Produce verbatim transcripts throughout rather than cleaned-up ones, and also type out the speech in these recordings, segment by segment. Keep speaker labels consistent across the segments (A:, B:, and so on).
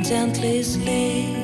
A: gently sleep.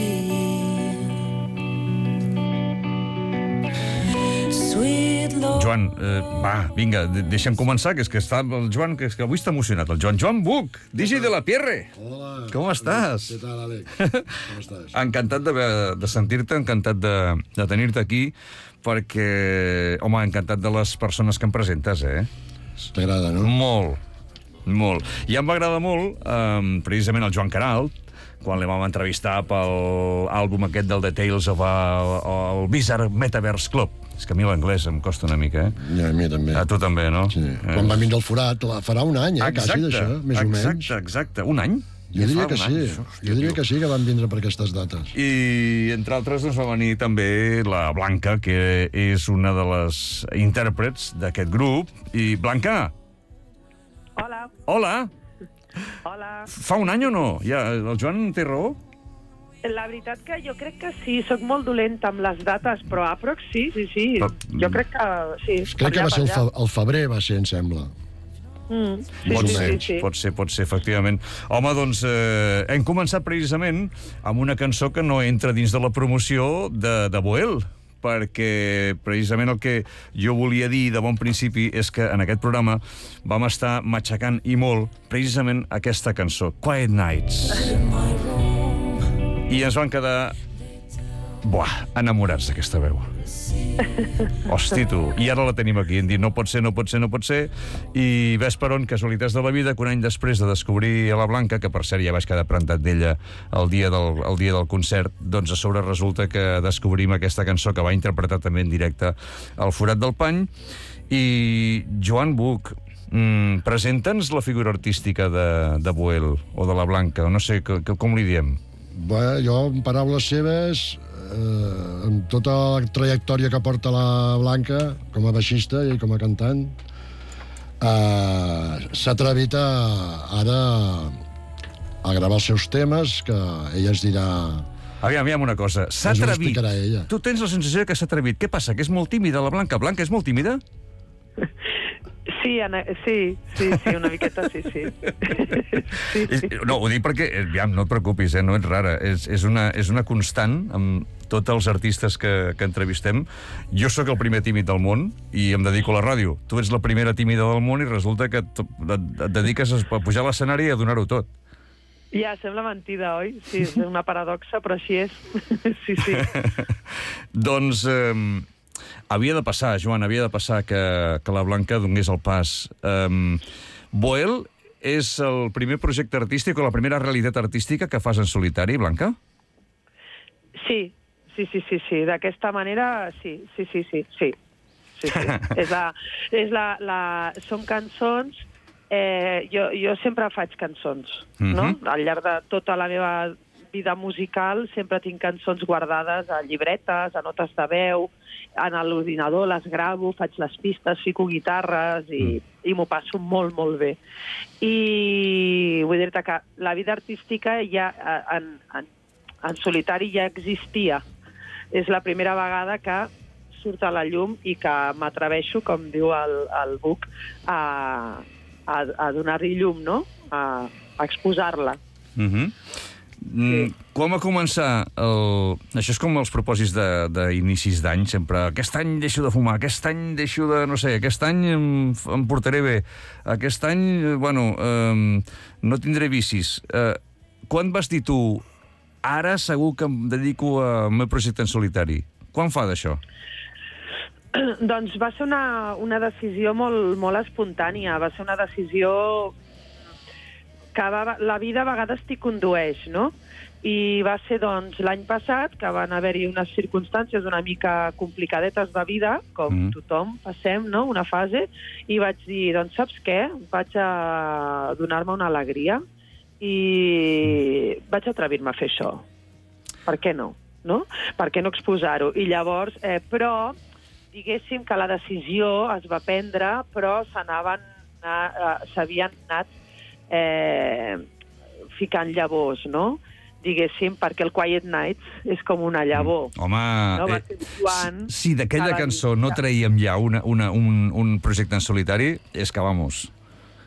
A: Sweet Lord.
B: Joan, eh, va, vinga, de deixa'm començar, que és que està el Joan, que és que avui està emocionat. El Joan, Joan Buch, D J de la Pierre.
C: Hola.
B: Com estàs?
C: Què tal, Àlex? Com estàs?
B: Encantat de, de sentir-te, encantat de, de tenir-te aquí, perquè, home, encantat de les persones que em presentes, eh?
C: T'agrada, no?
B: Molt, molt. I em va agradar molt, eh, precisament, el Joan Queralt, quan li vam entrevistar pel àlbum aquest del The Tales of a, el Bizarre Metaverse Club. És que a mi l'anglès em costa una mica, eh?
C: Ja, a mi també.
B: A tu també, no?
C: Sí. Eh. Quan va vindre el forat, farà un any, eh?
B: Exacte,
C: quasi d'això, més
B: exacte,
C: o menys.
B: Exacte, exacte. Un any?
C: Jo diria que
B: un
C: sí.
B: any, això, hòstia,
C: jo diria
B: tio.
C: que sí, que van vindre per aquestes dates.
B: I, entre altres, doncs, va venir també la Blanca, que és una de les intèrprets d'aquest grup. I, Blanca!
D: Hola.
B: Hola!
D: Hola.
B: Fa un any o no? Ja, el Joan té raó?
D: La veritat que jo crec que sí, sóc molt dolenta amb les dates, però aprox sí, sí, sí.
B: Però-
D: Jo crec que sí.
C: Crec que
D: per
C: va ser el,
D: allà,
C: fe el febrer, va ser, em sembla.
D: Mm, sí,
B: Pot
D: sí,
B: ser,
D: sí, sí.
B: pot ser, pot ser, efectivament. Home, doncs, eh, hem començat precisament amb una cançó que no entra dins de la promoció de, de Boel, perquè precisament el que jo volia dir de bon principi és que en aquest programa vam estar matxacant i molt precisament aquesta cançó, Quiet Nights. I ens van quedar, buah, enamorats d'aquesta veu. Hosti, tu. I ara la tenim aquí. Hem dit, no pot ser, no pot ser, no pot ser. I ves per on, casualitats de la vida, que un any després de descobrir a la Blanca, que per cert ja vaig quedar prentat d'ella el, dia del, el dia del concert, doncs a sobre resulta que descobrim aquesta cançó que va interpretar també en directe al Forat del Pany. I Joan Buch, mm, presenta'ns la figura artística de, de Boel, o de la Blanca, o no sé, que, que, com li diem?
C: Bé, jo, en paraules seves, eh, amb tota la trajectòria que porta la Blanca, com a baixista i com a cantant, eh, s'ha atrevit a, ara a gravar els seus temes, que ella ens dirà...
B: Aviam, aviam una cosa. S'ha
C: Ens ho
B: atrevit.
C: explicarà ella.
B: Tu tens la sensació que s'ha atrevit. Què passa, que és molt tímida la Blanca? Blanca, és molt tímida?
D: Sí, Anna, sí, sí, sí, una miqueta sí, sí. sí, sí.
B: No, ho dic perquè, eh, aviam, no et preocupis, eh, no ets rara. És, és, una, és una constant amb tots els artistes que, que entrevistem. Jo sóc el primer tímid del món i em dedico a la ràdio. Tu ets la primera tímida del món i resulta que et, et dediques a pujar a l'escenari i a donar-ho tot.
D: Ja, sembla mentida, oi? Sí, és una paradoxa, però així és. sí, sí.
B: Doncs... Eh, havia de passar, Joan, havia de passar que, que la Blanca donés el pas. Um, Boel és el primer projecte artístic o la primera realitat artística que fas en solitari, Blanca?
D: Sí, sí, sí, sí, sí. D'aquesta manera, sí, sí, sí, sí, sí. sí, sí. és la, és la, la... Són cançons... Eh, jo, jo sempre faig cançons, mm-hmm. no? Al llarg de tota la meva vida musical sempre tinc cançons guardades a llibretes, a notes de veu, en l'ordinador les gravo, faig les pistes, fico guitarres i, mm. i m'ho passo molt, molt bé. I vull dir-te que la vida artística ja en, en, en solitari ja existia. És la primera vegada que surt a la llum i que m'atreveixo, com diu el, el Buch, a, a, a donar-hi llum, no? A, a exposar-la.
B: Mhm. Mm, sí. Com va començar el... Això és com els propòsits d'inicis d'any, sempre. Aquest any deixo de fumar, aquest any deixo de... No sé, aquest any em, em portaré bé. Aquest any, bueno, eh, no tindré vicis. Eh, quan vas dir tu, ara segur que em dedico al meu projecte en solitari? Quan fa d'això?
D: Doncs va ser una, una decisió molt, molt espontània. Va ser una decisió... que va, la vida a vegades t'hi condueix, no? I va ser, doncs, l'any passat, que van haver-hi unes circumstàncies una mica complicadetes de vida, com mm. tothom passem, no?, una fase, i vaig dir, doncs, saps què? Vaig a donar-me una alegria i mm. vaig atrevir-me a fer això. Per què no? No? Per què no exposar-ho? I llavors, eh, però, diguéssim que la decisió es va prendre, però s'anaven, eh, s'havien anat Eh, ficant llavors, no? Diguéssim, perquè el Quiet Nights és com una llavor.
B: Mm. Home,
D: no? Va
B: eh,
D: ser Joan,
B: si d'aquella cançó no traiem ja una, una, un, un projecte en solitari, és que, vamos...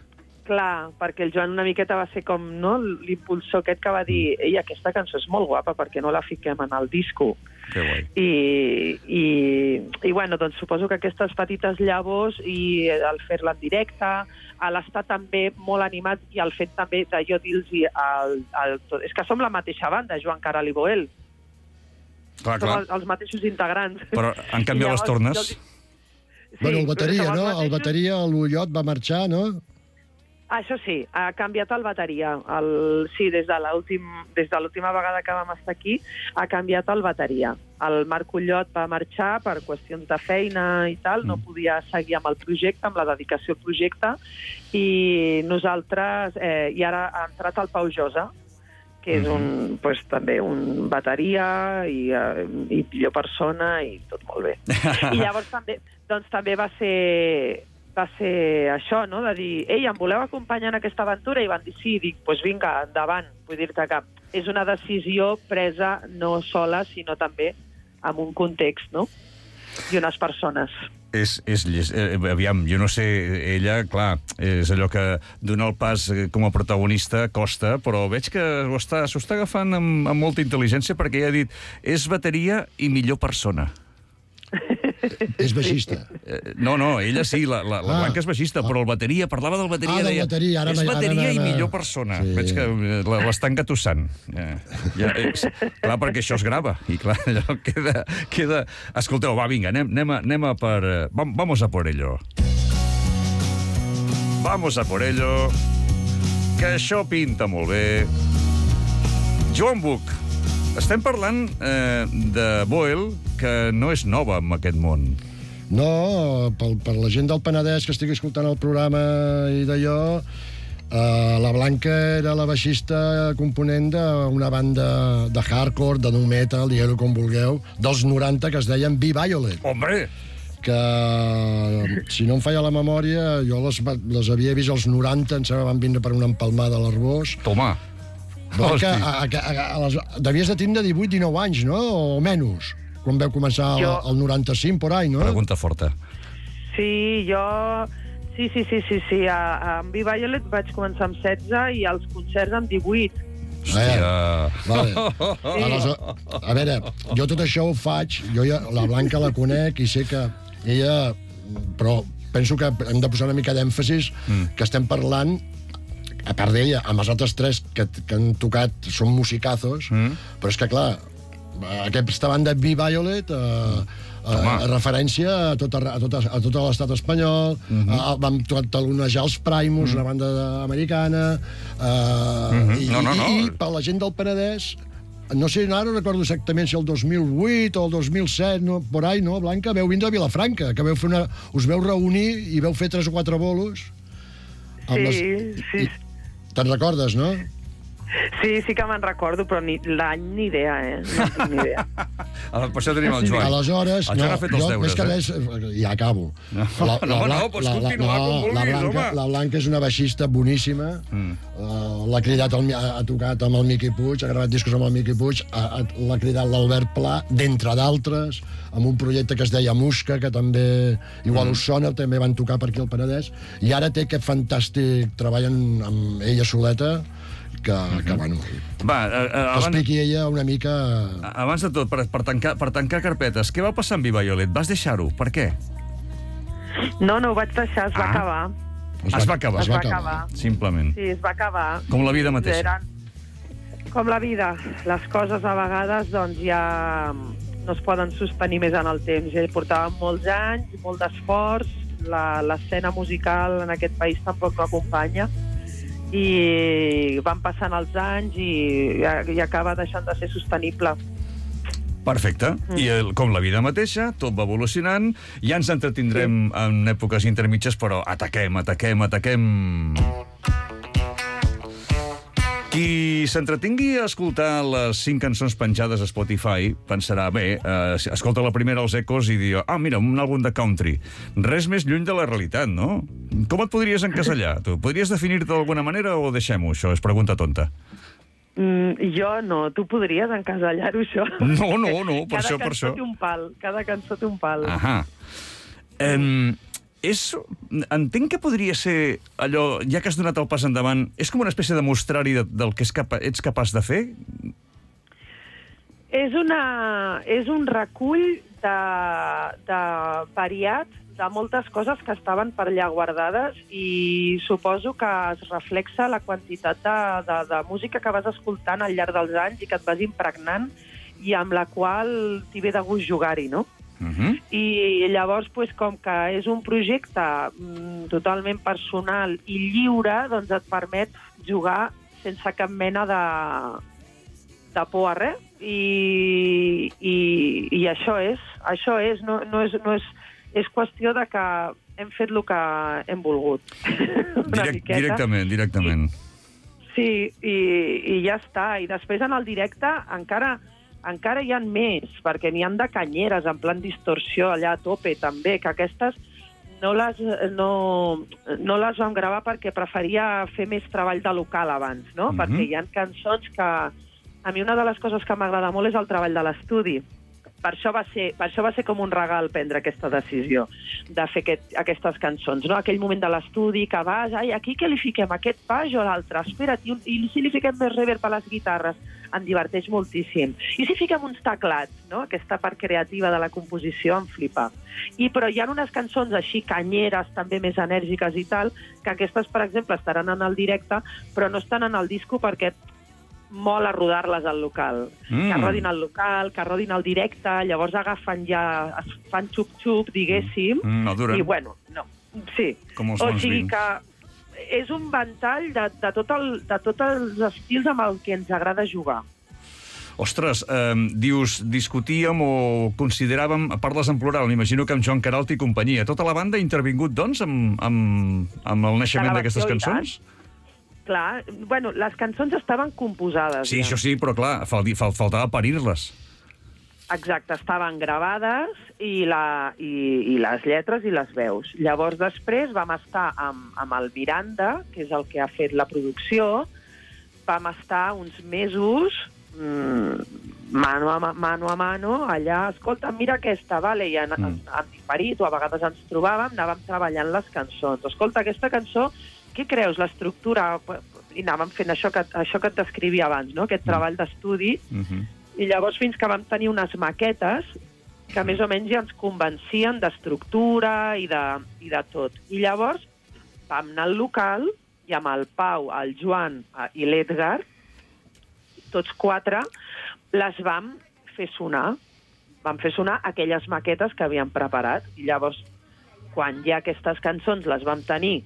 D: Clar, perquè el Joan una miqueta va ser com, no?, l'impulsor aquest que va dir ei, aquesta cançó és molt guapa, perquè no la fiquem en el disco.
B: Que guai.
D: I, i, i bueno, doncs suposo que aquestes petites llavors i el fer-la en directe, l'estar també molt animat i el fet també de jo dir-los el, el, és que som la mateixa banda, Joan Caral i Boel.
B: Clar,
D: som
B: clar.
D: els, els mateixos integrants.
B: Però han canviat les tornes.
D: Jo, sí,
C: Bueno, el bateria,
D: som els
C: no? El
D: mateixos.
C: bateria, l'Ullot va marxar, no?
D: Això sí, ha canviat el bateria. El, sí, des de l'últim, des de l'última vegada que vam estar aquí, ha canviat el bateria. El Marc Ullot va marxar per qüestions de feina i tal, no podia seguir amb el projecte, amb la dedicació al projecte, i nosaltres, eh, i ara ha entrat el Pau Josa, que és un, pues, també un bateria i, eh, i millor persona i tot molt bé. I llavors també, doncs, també va ser... va ser això, no?, de dir, ei, em voleu acompanyar en aquesta aventura? I van dir, sí, dic, doncs pues vinga, endavant. Vull dir-te que és una decisió presa no sola, sinó també en un context, no?, i unes persones.
B: És, és, eh, aviam, jo no sé, ella, clar, és allò que donar el pas com a protagonista costa, però veig que s'ho està, s'ho està agafant amb, amb molta intel·ligència perquè ella ha dit, és bateria i millor persona.
C: És baixista.
B: Eh, No, no, ella sí, la, la, la
C: Ah.
B: Blanca és baixista, però el bateria, parlava del bateria,
C: Ah, del
B: deia,
C: bateria, ara
B: és
C: m'ha- ara
B: bateria i
C: m'ha-
B: millor persona.
C: Sí.
B: Veig que eh, la- l'està engatussant. Eh, ja, és, clar, perquè això es grava, i clar, allò queda... queda... Escolteu, va, vinga, anem, anem, a, anem a per... eh, vam- Vamos a por ello. Vamos a por ello. Que això pinta molt bé. Joan Buch, estem parlant eh, de Boel, que no és nova en aquest món.
C: No, pel, per la gent del Penedès que estigui escoltant el programa i d'allò, eh, la Blanca era la baixista component d'una banda de hardcore, de nu metal, digueu-ho com vulgueu, dels noranta, que es deien V-Violet,
B: Hombre!
C: que, si no em falla la memòria, jo les, va- les havia vist als noranta, em sembla, van vindre per una empalmada a l'Arbós.
B: Toma!
C: Blanca,
B: Hosti.
C: a, a, a, a les, devies de tindre divuit dinou anys, no? O menys, quan vau començar el,
D: Jo-
C: el noranta-cinc, por ahí, no?
B: Pregunta forta.
D: Sí, jo... Sí, sí, sí, sí, sí. A, a amb V-Violet vaig començar amb setze i als concerts amb divuit.
B: Hòstia...
C: Vale. Aleshores, a veure, jo tot això ho faig, jo ja, la Blanca la conec i sé que ella... Però penso que hem de posar una mica d'èmfasis mm. que estem parlant, a part d'ella, amb els altres tres que, que han tocat, són musicazos, mm. però és que, clar, aquesta banda V-Violet... Eh, a, a referència a tot, a tot, a tot l'estat espanyol, mm-hmm. a, vam talonejar els Primus, mm-hmm. una banda americana, eh,
B: Mm-hmm.
C: i,
B: No, no, no.
C: i, i per la gent del Penedès, no sé, ara no recordo exactament si el dos mil vuit o el dos mil set, no, por ahí, no, Blanca, veu vindre a Vilafranca, que veu fer una, us veu reunir i veu fer tres o quatre bolos.
D: Sí, sí.
C: Te'n recordes, no?
D: Sí, sí que me'n recordo, però ni l'any ni idea, eh? No tinc ni idea.
B: Per això tenim el Joan.
C: Aleshores,
B: El Joan
C: no,
B: ha fet els
C: jo,
B: deures,
C: més que
B: eh?
C: res, ja acabo.
B: No, no, no,
C: Blan-
B: pots
C: la- la-
B: continuar com vulguis,
C: la Blanca,
B: home.
C: la Blanca és una baixista boníssima. Mm. Uh, l'ha cridat, el, ha, ha tocat amb el Miqui Puig, ha gravat discos amb el Miqui Puig, ha, ha, l'ha cridat l'Albert Pla, d'entre d'altres, amb un projecte que es deia Musca, que també igual mm. us sona, també van tocar per aquí al Penedès, i ara té aquest fantàstic treball amb, amb ella soleta, que, mm-hmm. que bueno,
B: Va, eh, eh,
C: que
B: abans,
C: expliqui ella una mica...
B: abans de tot, per, per, tancar, per tancar carpetes, què va passar amb V-Violet? Vas deixar-ho? Per què?
D: No, no ho vaig deixar, es va
B: Ah.
D: acabar.
B: Es va acabar.
D: Es va acabar.
B: Simplement.
D: Sí, es va acabar.
B: Com la vida mateixa.
D: Eren... Com la vida. Les coses a vegades doncs ja no es poden sostenir més en el temps. Ja portàvem molts anys, molt d'esforç, la- l'escena musical en aquest país tampoc no acompanya, i van passant els anys i, i acaba deixant de ser sostenible.
B: Perfecte. Mm. I el, com la vida mateixa, tot va evolucionant, ja ens entretindrem sí. en èpoques intermitges, però ataquem, ataquem, ataquem... Qui s'entretingui a escoltar les cinc cançons penjades a Spotify pensarà, bé, eh, escolta la primera als Ecos i diu, ah, mira, un àlbum de country. Res més lluny de la realitat, no? Com et podries encasellar, tu? Podries definir-te d'alguna manera o deixem-ho, això? És pregunta tonta.
D: Mm, jo no, tu podries encasellar-ho, això.
B: No, no, no, per
D: cada
B: això, per
D: cançó
B: això.
D: té un pal, cada cançó té un pal.
B: Ahà. Um, és, entenc que podria ser allò, ja que has donat el pas endavant, és com una espècie de mostrari de, del que és capa, ets capaç de fer?
D: És, una, és un recull de, de variat de moltes coses que estaven per allà guardades i suposo que es reflexa la quantitat de, de, de música que vas escoltant al llarg dels anys i que et vas impregnant i amb la qual t'hi ve de gust jugar-hi, no?
B: Uh-huh.
D: I llavors, pues, com que és un projecte mm, totalment personal i lliure, doncs et permet jugar sense cap mena de, de por a res. I, i, i això és, això és, no, no és, no és, és qüestió de que hem fet el que hem volgut.
B: Direct, directament, directament.
D: Sí, i, i ja està. I després en el directe encara... encara hi ha més, perquè n'hi han de canyeres, en plan distorsió, allà a tope, també, que aquestes no les, no, no les vam gravar perquè preferia fer més treball de local abans, no? Mm-hmm. Perquè hi ha cançons que... A mi una de les coses que m'agrada molt és el treball de l'estudi. Per això va ser, per això va ser com un regal prendre aquesta decisió de fer aquest, aquestes cançons, no? Aquell moment de l'estudi que vas, ai, aquí què li fiquem, aquest baix o l'altre? Espera't, i, i si li fiquem més reverb a les guitarres? Em diverteix moltíssim. I si fiquem uns teclats, no? Aquesta part creativa de la composició em flipa. I, però hi ha unes cançons així canyeres, també més enèrgiques i tal, que aquestes, per exemple, estaran en el directe, però no estan en el disco perquè mola rodar-les al local. Mm. Que rodin al local, que rodin al directe, llavors agafen ja, es fan xup-xup, diguéssim,
B: mm, no duren.
D: I bueno, no, sí.
B: Com els
D: o
B: bons
D: sigui
B: vins.
D: que és un ventall de, de, tot el, de tots els estils amb el que ens agrada jugar.
B: Ostres, eh, dius, discutíem o consideràvem, parles en plural, m'imagino que amb Joan Queralt i companyia. Tota la banda ha intervingut, doncs, amb, amb, amb el naixement d'aquestes cançons?
D: Clar, bueno, les cançons estaven composades.
B: Sí,
D: ja.
B: això sí, però clar, fal, fal, faltava parir-les.
D: Exacte, estaven gravades i, la, i, i les lletres i les veus. Llavors, després vam estar amb, amb el Miranda, que és el que ha fet la producció, vam estar uns mesos mmm, mano a mano, a mano allà, escolta, mira aquesta, vale, i en, mm. en, en diferit, o a vegades ens trobàvem, anàvem treballant les cançons. Escolta, aquesta cançó, què creus, l'estructura? I anàvem fent això que, això que et descrivia abans, no? Aquest treball d'estudi. Mm-hmm. I llavors fins que vam tenir unes maquetes que més o menys ja ens convencien d'estructura i de, i de tot. I llavors vam anar al local i amb el Pau, el Joan i l'Edgar, tots quatre, les vam fer sonar. Vam fer sonar aquelles maquetes que havíem preparat. I llavors, quan ja aquestes cançons les vam tenir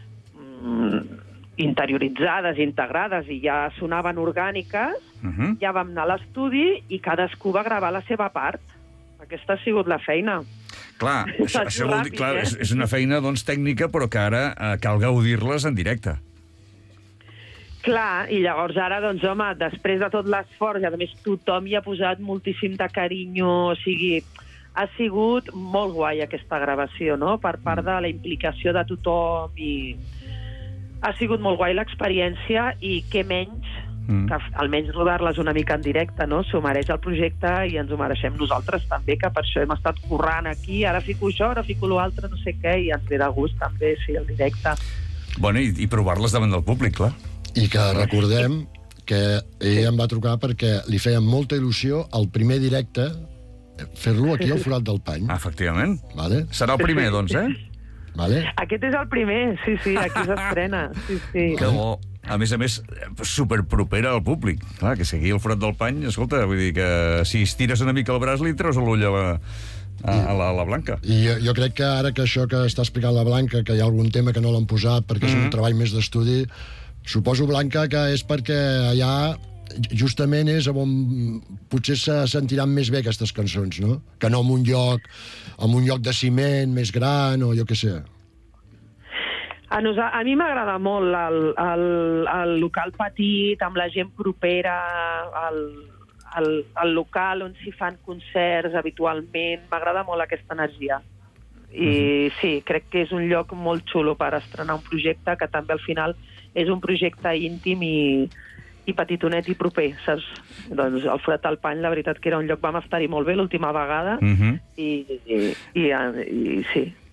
D: interioritzades, integrades i ja sonaven orgàniques, uh-huh. ja vam anar a l'estudi i cadascú va gravar la seva part. Aquesta ha sigut la feina.
B: Clar, això, això vol dir, clar, és, és una feina doncs, tècnica, però que ara eh, cal gaudir-les en directe.
D: Clar, i llavors ara, doncs, home, després de tot l'esforç, a més tothom hi ha posat moltíssim de carinyo, o sigui, ha sigut molt guai aquesta gravació, no?, per part de la implicació de tothom i... Ha sigut molt guai l'experiència i què menys mm. que almenys rodar-les una mica en directe, no? S'ho mereix el projecte i ens ho mereixem nosaltres també, que per això hem estat currant aquí, ara fico això, ara fico l'altre, no sé què, i ens ve de gust també, sí, el directe.
B: Bueno, i, i provar-les davant del públic, clar.
C: I que recordem que ell em va trucar perquè li feia molta il·lusió el primer directe fer-lo aquí al Forat del Pany.
B: Ah, efectivament.
C: Vale?
B: Serà el primer, doncs, eh?
C: Vale.
D: Aquest és el primer, sí, sí, aquí s'estrena. Sí, sí.
B: Que bo. A més a més, superpropera al públic. Clar, que seguir el Forat del Pany, escolta, vull dir que si estires una mica el braç li treus l'ull a, la, a, a, la, a la Blanca.
C: I jo, jo crec que ara que això que està explicant la Blanca, que hi ha algun tema que no l'han posat perquè mm. és un treball més d'estudi, suposo, Blanca, que és perquè allà justament és on potser se sentiran més bé aquestes cançons, no? Que no en un lloc, en un lloc de ciment més gran o jo què sé.
D: A, nos, a mi m'agrada molt el, el, el local petit, amb la gent propera, el, el, el local on s'hi fan concerts habitualment. M'agrada molt aquesta energia. I uh-huh. sí, crec que és un lloc molt xulo per estrenar un projecte que també al final és un projecte íntim i i petitonet i proper, saps? Doncs el Forat del Pany, la veritat que era un lloc, vam estar-hi molt bé l'última vegada, uh-huh. i, i, i, i sí.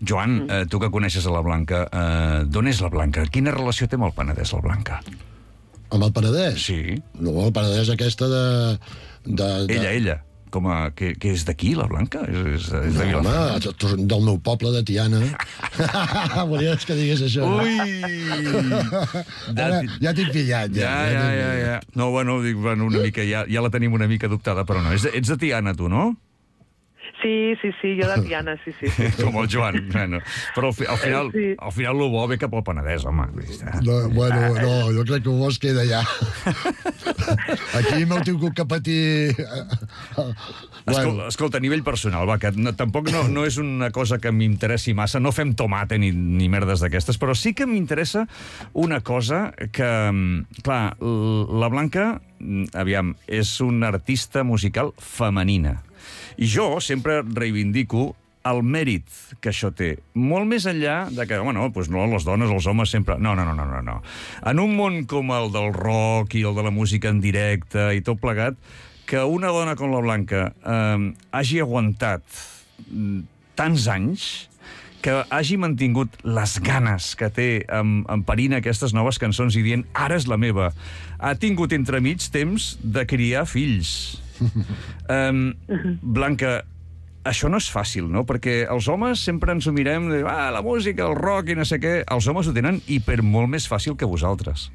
B: Joan, mm. eh, tu que coneixes a la Blanca, eh, d'on és la Blanca? Quina relació té amb el Penedès, la Blanca?
C: Amb el Penedès?
B: Sí.
C: No, el Penedès aquesta de... de, de...
B: Ella, ella. Com a, que, que és d'aquí, la Blanca? És, és, és de
C: no, home, tu, del meu poble, de Tiana. Volies que digués això?
B: Ui!
C: Ara, ja t'he pillat, ja.
B: Ja, ja, ja, ja. No, bueno, dic, bueno, una mica, ja, ja la tenim una mica adoptada, però no. Ets, ets de Tiana, tu, no?
D: Sí, sí, sí, jo de Tiana, sí, sí. sí.
B: Com el Joan. Bueno, però al, fi, al final,
D: Sí.
B: al final el bo ve cap al Penedès, home.
C: No, bueno, no, jo crec que el bo es queda allà. Aquí m'heu tingut que patir...
B: Escolta, escolta, a nivell personal, va, que no, tampoc no, no és una cosa que m'interessi massa, no fem tomate ni, ni merdes d'aquestes, però sí que m'interessa una cosa que, clar, la Blanca, aviam, és una artista musical femenina. I jo sempre reivindico el mèrit que això té. Molt més enllà de que, bueno, doncs no, les dones, els homes sempre... No, no, no, no, no. En un món com el del rock i el de la música en directe i tot plegat, que una dona com la Blanca eh, hagi aguantat tants anys, que hagi mantingut les ganes que té en, en parint aquestes noves cançons i dient ara és la meva, ha tingut entremig temps de criar fills. um, Blanca, això no és fàcil, no? Perquè els homes sempre ens ho mirem, de, ah, la música, el rock i no sé què. Els homes ho tenen hiper molt més fàcil que vosaltres.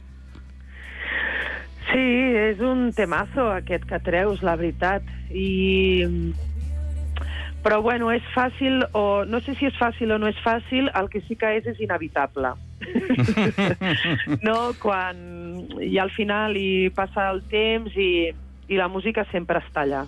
D: Sí, és un temazo aquest que treus, la veritat. I... Però, bueno, és fàcil, o no sé si és fàcil o no és fàcil, el que sí que és és inevitable. No? Quan... I al final hi passa el temps i, i la música sempre està allà.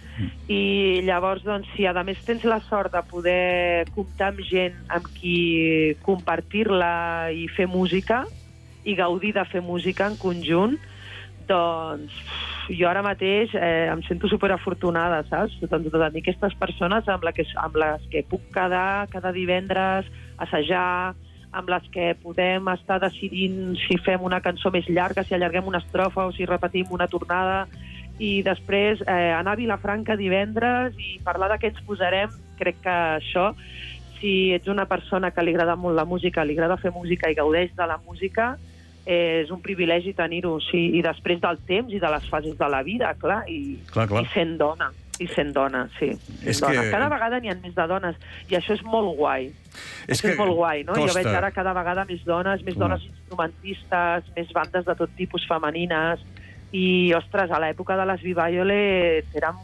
D: I llavors, doncs, si a més tens la sort de poder comptar amb gent amb qui compartir-la i fer música, i gaudir de fer música en conjunt, doncs jo ara mateix eh, em sento superafortunada, saps? Doncs de tenir aquestes persones amb, la que, amb les que puc quedar cada divendres, assajar, amb les que podem estar decidint si fem una cançó més llarga, si allarguem una estrofa o si repetim una tornada, i després eh, anar a Vilafranca divendres i parlar de què ens posarem. Crec que això, si ets una persona que li agrada molt la música, li agrada fer música i gaudeix de la música, eh, és un privilegi tenir-ho, sí, i després del temps i de les fases de la vida, clar, i,
B: clar, clar.
D: i sent dona, i sent dona, sí.
B: És
D: dona.
B: que...
D: Cada vegada n'hi ha més de dones, i això és molt guai.
B: És
D: això
B: que
D: és molt guai, no?
B: costa.
D: Jo veig ara cada vegada més dones, més dones instrumentistes, més bandes de tot tipus femenines, i, ostres, a l'època de les Violet eren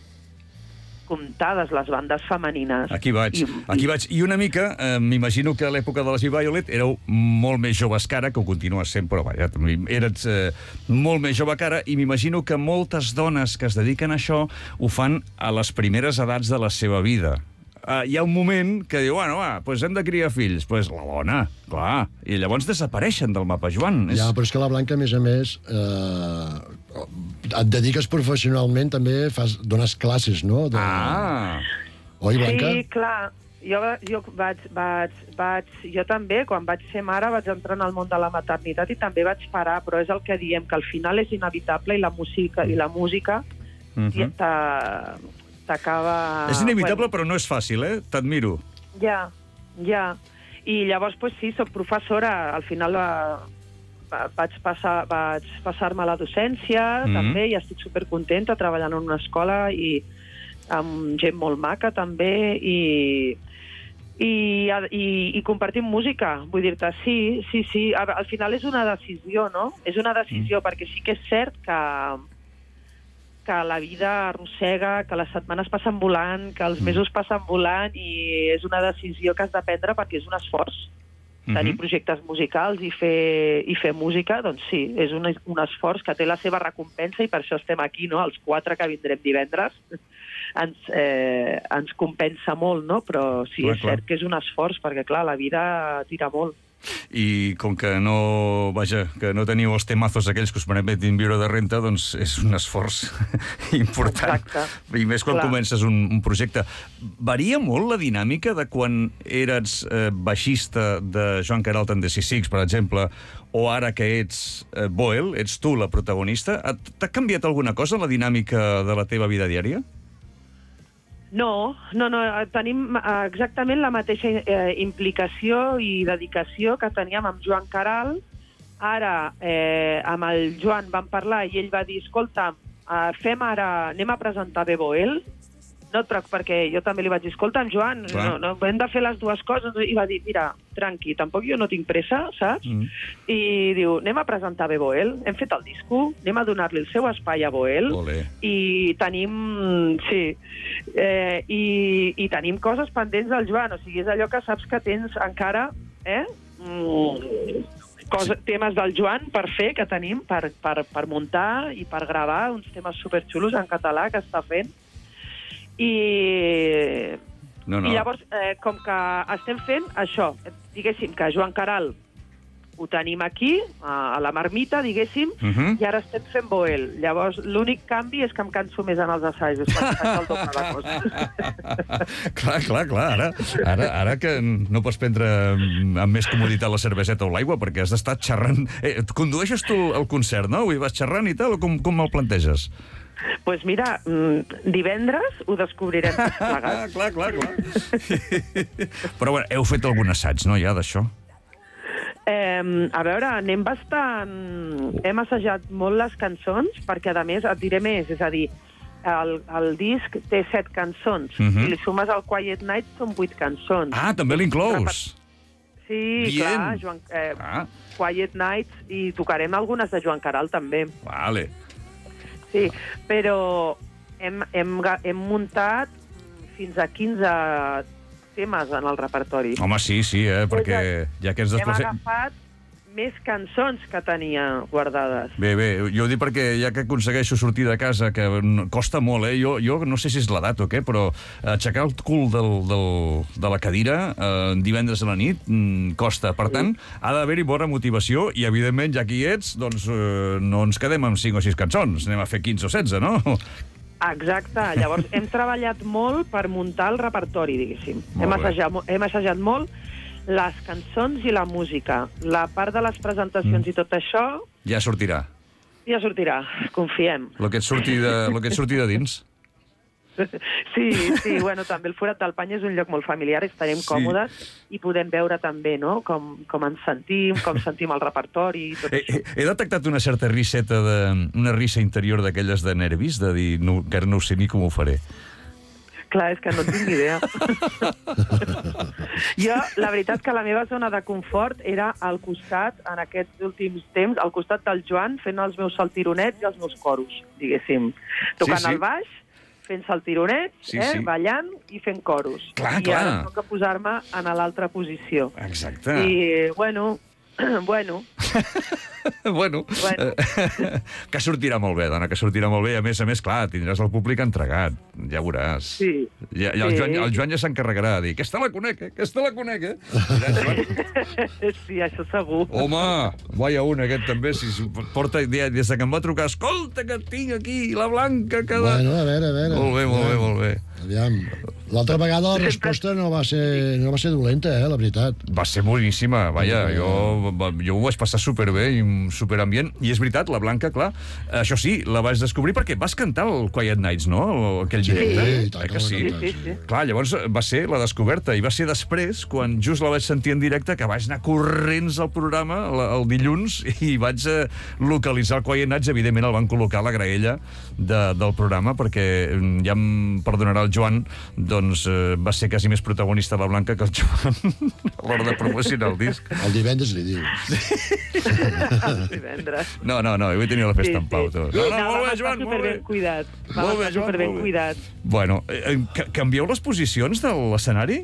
D: comptades les bandes femenines.
B: Aquí vaig,
D: I,
B: aquí vaig. I una mica, eh, m'imagino que a l'època de les Violet éreu molt més joves que ara, que ho continues sent, però vaja, eres eh, molt més jove que ara, i m'imagino que moltes dones que es dediquen a això ho fan a les primeres edats de la seva vida. Uh, hi ha un moment que diu, bueno, va, doncs hem de criar fills. Doncs pues la dona, clar. I llavors desapareixen del mapa, Joan.
C: Ja, però és que la Blanca, a més a més, eh, et dediques professionalment, també fas, dones classes, no? De...
B: Ah!
C: Oi, Blanca?
D: Sí, clar. Jo, jo, vaig, vaig, vaig, jo també, quan vaig ser mare, vaig entrar en el món de la maternitat i també vaig parar, però és el que diem, que al final és inevitable i la música, i la música
B: Uh-huh.
D: t'acaba...
B: És inevitable,
D: bueno,
B: però no és fàcil, eh? T'admiro.
D: Ja, ja. I llavors, pues, sí, soc professora. Al final va, va, vaig passar, vaig passar-me a la docència,
B: Mm.
D: també, i estic supercontenta treballant en una escola i amb gent molt maca, també, i... I, i, i compartim música, vull dir-te, sí, sí, sí, al final és una decisió, no? És una decisió, mm. perquè sí que és cert que que la vida arrossega, que les setmanes passen volant, que els mesos passen volant, i és una decisió que has de prendre perquè és un esforç. Mm-hmm. Tenir projectes musicals i fer, i fer música, doncs sí, és un, un esforç que té la seva recompensa, i per això estem aquí, no? Els quatre que vindrem divendres ens, eh, ens compensa molt, no? Però sí, clar, és clar. Cert que és un esforç, perquè, clar, la vida tira molt.
B: I com que no, vaja, que no teniu els temazos aquells que us permetin viure de renta, doncs és un esforç important.
D: Exacte.
B: I més quan Clar. comences un, un projecte. Varia molt la dinàmica de quan eres eh, baixista de Joan Queralt en D C Six, per exemple, o ara que ets eh, Boel, ets tu la protagonista. T'ha canviat alguna cosa la dinàmica de la teva vida diària?
D: No, no, no, tenim exactament la mateixa eh, implicació i dedicació que teníem amb Joan Caral. Ara, eh, amb el Joan vam parlar i ell va dir, escolta, eh, fem ara, anem a presentar Beboel. No et preocupis, perquè jo també li vaig dir, escolta, Joan, no, no, hem de fer les dues coses. I va dir, mira, tranqui, tampoc jo no tinc pressa, saps? Mm. I diu, anem a presentar Beboel, hem fet el disco, anem a donar-li el seu espai a Boel.
B: Olé.
D: I tenim, sí, eh, i, i tenim coses pendents del Joan, o sigui, és allò que saps que tens encara, eh? Mm, cosa, sí. Temes del Joan per fer, que tenim, per, per, per muntar i per gravar uns temes superxulos en català que està fent. I, no, no. I llavors, eh, com que estem fent això, diguéssim que Joan Caral ho tenim aquí, a, a la marmita, diguéssim, uh -huh. i ara estem fent Boel. Llavors, l'únic canvi és que em canso més en els assajos, perquè faig el doble de coses.
B: Clar, clar, clar. Ara, ara, ara que no pots prendre amb més comoditat la cerveseta o l'aigua, perquè has d'estar xerrant... Eh, condueixes tu el concert, no? Vull dir, vas xerrant i tal, o com, com me'l planteges?
D: Doncs pues mira, divendres ho descobrirem tots plegats.
B: Ah, clar, clar, clar. Però bueno, heu fet algun assaig, no, ja, d'això?
D: Eh, a veure, anem bastant... Hem assajat molt les cançons, perquè, a més, et diré més, és a dir, el, el disc té set cançons, uh -huh. i li sumes el Quiet Night, són vuit cançons.
B: Ah, també l'inclous?
D: Sí, Bien. clar, Joan, eh, ah. Quiet Night, i tocarem algunes de Joan Caral, també.
B: Vale.
D: Sí, però hem, hem, hem muntat fins a quinze temes en el repertori.
B: Home, sí, sí, eh, perquè ja que ens desplacem...
D: Hem agafat més cançons que tenia guardades.
B: Bé, bé, jo ho dic perquè ja que aconsegueixo sortir de casa, que costa molt, eh? Jo, jo no sé si és l'edat o què, però aixecar el cul del, del, de la cadira eh, divendres a la nit mm, costa. Per tant, sí. ha d'haver-hi bona motivació i, evidentment, ja que hi ets, doncs eh, no ens quedem amb cinc o sis cançons. Anem a fer quinze o setze, no?
D: Exacte. Llavors, hem treballat molt per muntar el repertori, diguéssim. Hem assajat, hem assajat molt les cançons i la música. La part de les presentacions mm. i tot això...
B: Ja sortirà.
D: Ja sortirà, confiem.
B: Lo que et surti de, lo que et surti de dins.
D: Sí, sí, bueno, també el Forat del Pany és un lloc molt familiar, estarem sí. còmodes i podem veure també, no?, com, com ens sentim, com sentim el repertori i tot
B: he,
D: això.
B: He detectat una certa riseta, de, una risa interior d'aquelles de nervis, de dir, no, que no sé ni com ho faré.
D: Clar, és que no tinc ni idea. Jo, la veritat que la meva zona de confort era al costat, en aquests últims temps, al costat del Joan, fent els meus saltironets i els meus coros, diguéssim. Tocant sí, sí. el baix, fent saltironets, sí, eh, sí. ballant i fent coros.
B: Clar,
D: I
B: clar.
D: ara toca posar-me en l'altra posició.
B: Exacte.
D: I, bueno... bueno...
B: bueno, bueno. Que sortirà molt bé, dona, que sortirà molt bé. A més a més, clar, tindràs el públic entregat. Ja veuràs.
D: Sí.
B: Ja, ja, el, Joan, el Joan ja s'encarregarà de dir, aquesta la conec, eh? Aquesta la conec, eh?
D: Sí, això segur.
B: Home, vaya un, aquest també. Si porta, des que em va trucar, escolta, que tinc aquí la Blanca que...
C: Bueno, a veure, a veure.
B: Molt bé, molt bé, molt bé.
C: Aviam. L'altra vegada la resposta no va ser, no va ser dolenta, eh, la veritat.
B: Va ser boníssima, vaja, jo, jo ho vaig passar superbé i un superambient. I és veritat, la Blanca, clar, això sí, la vaig descobrir perquè vas cantar el Quiet Nights, no?, aquell directe.
C: Sí, tant
B: eh, que sí?
D: Sí, sí, sí.
B: Clar, llavors va ser la descoberta, i va ser després, quan just la vaig sentir en directe, que vaig anar corrents al programa el dilluns i vaig localitzar el Quiet Nights. Evidentment el van col·locar a la graella de, del programa, perquè ja em perdonarà el Joan, doncs eh, va ser quasi més protagonista la Blanca que el Joan a l'hora de promocionar el disc.
C: El divendres li diu.
D: Divendres.
B: No, no, no, jo vull tenir la festa sí, en pau. Tot.
D: Sí.
B: No, no,
D: no,
B: molt bé, Joan, molt bé.
D: Cuidat.
B: Molt bé, Joan,
D: molt bé. Cuidat.
B: Bueno, eh, canvieu les posicions de l'escenari?